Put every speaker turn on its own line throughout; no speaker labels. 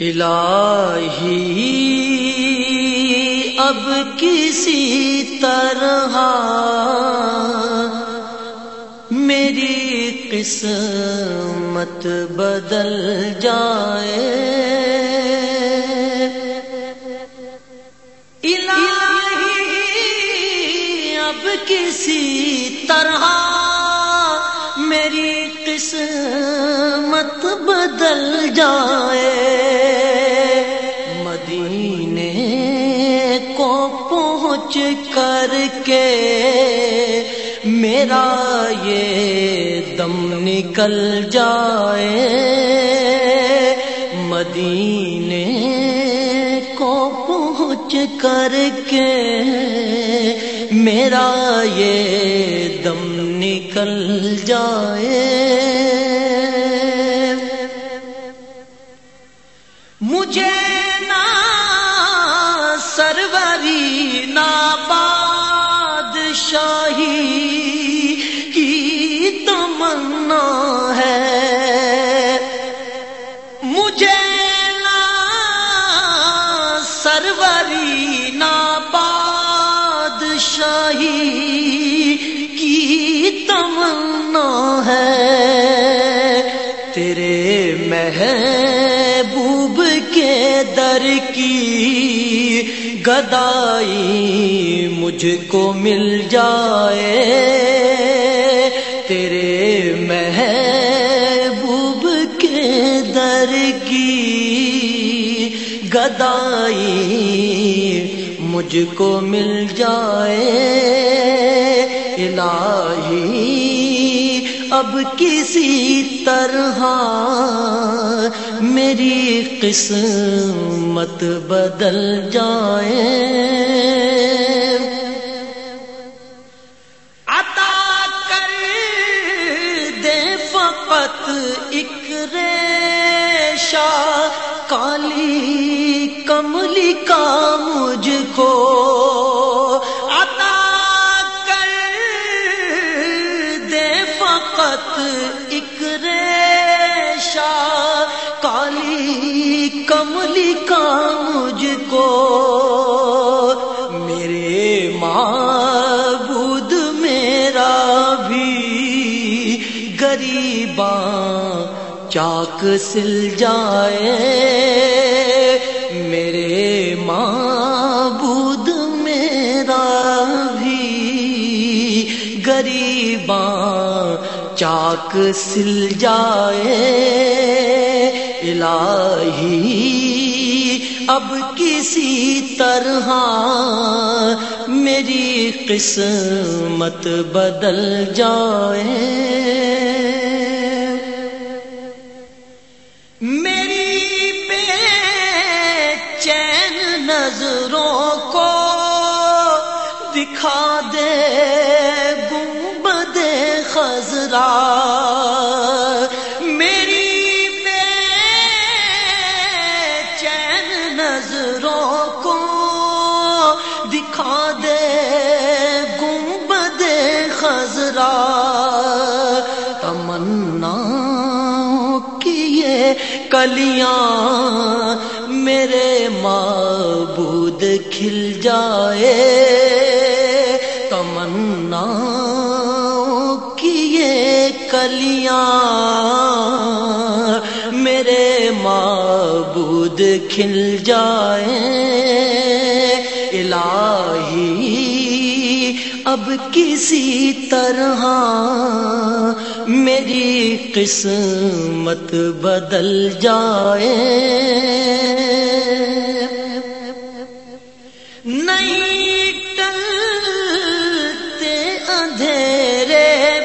الہی اب کسی طرح میری قسمت بدل جائے، الہی اب کسی طرح میری قسمت بدل جائے، مدینے کو پہنچ کر کے میرا یہ دم نکل جائے، مدینے کو پہنچ کر کے میرا یہ دم نکل جائے، مجھے نہ سروری نہ بادشاہی کی تمنا ہے، مجھے نہ سروری نہ بادشاہی کی تمنا ہے، تیرے محبوب کے در کی گدائی مجھ کو مل جائے، تیرے محبوب کے در کی گدائی مجھ کو مل جائے، الہی اب کسی طرح میری قسمت بدل جائے، عطا کر دے فقط ایک ریشہ کالی کملی کا مجھ کو، ایک ریشہ کالی کملی کا مجھ کو، میرے معبود میرا بھی غریباں چاک سل جائے، میرے معبود میرا بھی غریباں چاک سل جائے، الہی اب کسی طرح میری قسمت بدل جائے، میری بے چین نظروں کو دکھا دے گنبد خضرا، میری بے چین نظروں کو دکھا دے گنبد خضرا، تمنا کی یہ کلیاں میرے معبود کھل جائے، تمنا کلیاں میرے معبود کھل جائیں، الہی اب کسی طرح میری قسمت بدل جائے، نہیں ٹلتے اندھیرے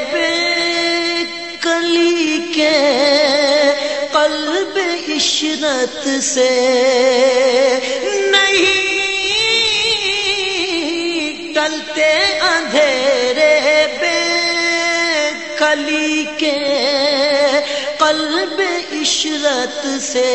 قلب عشرت سے، نہیں ٹلتے اندھیرے بے کلی کے قلب عشرت سے،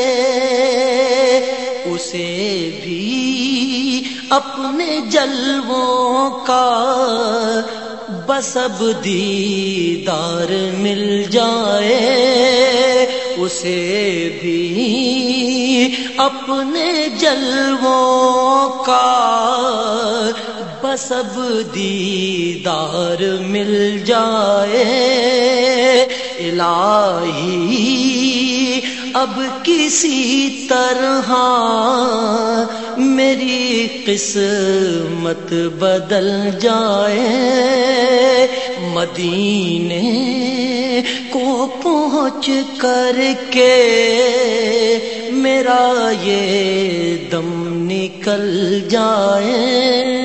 اسے بھی اپنے جلووں کا بس اب دیدار مل جائے، اسے بھی اپنے جلووں کا بس اب دیدار مل جائے الہی اب کسی طرح میری قسمت بدل جائے مدینے کو پہنچ کر کے میرا یہ دم نکل جائے